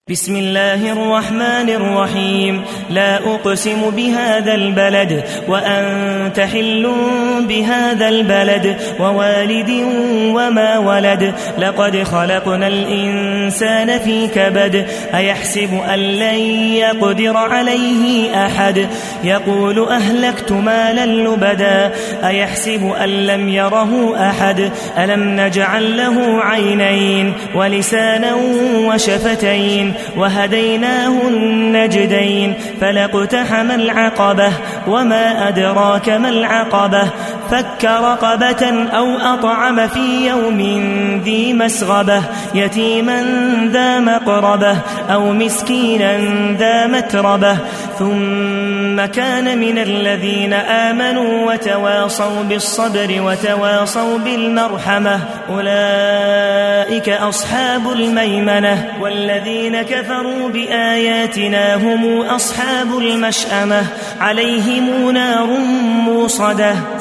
بسم الله الرحمن الرحيم. لا أقسم بهذا البلد وأنت حل بهذا البلد ووالد وما ولد. لقد خلقنا الإنسان في كبد. أيحسب أن لن يقدر عليه أحد. يقول أهلكت مالا لبدا. أيحسب أن لم يره أحد. ألم نجعل له عينين ولسانا وشفتين وهديناه النجدين. فلاقتحم العقبة وما أدراك ما العقبة. فك رقبة أو أطعم في يوم ذي مسغبة. يتيما ذا مقربة أو مسكينا ذا متربة. ثم كان من الذين آمنوا وتواصوا بالصبر وتواصوا بالمرحمة. أولئك أصحاب الميمنة. والذين كفروا بآياتنا هم أصحاب المشأمة. عليهم نار موصدة.